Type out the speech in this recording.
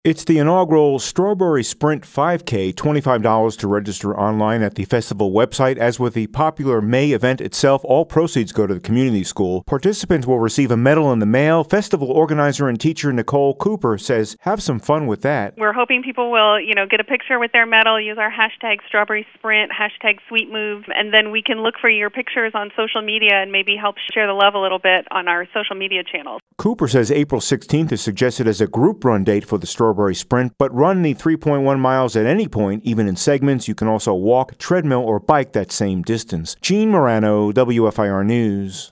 It's the inaugural Strawberry Sprint 5K, $25 to register online at the festival website. As with the popular May event itself, all proceeds go to the community school. Participants will receive a medal in the mail. Festival organizer and teacher Nicole Cooper says, have some fun with that. We're hoping people will, get a picture with their medal, use our hashtag Strawberry Sprint, hashtag Sweet Move, and then we can look for your pictures on social media and maybe help share the love a little bit on our social media channels. Cooper says April 16th is suggested as a group run date for the Strawberry Sprint, but run the 3.1 miles at any point, even in segments. You can also walk, treadmill, or bike that same distance. Gene Morano, WFIR News.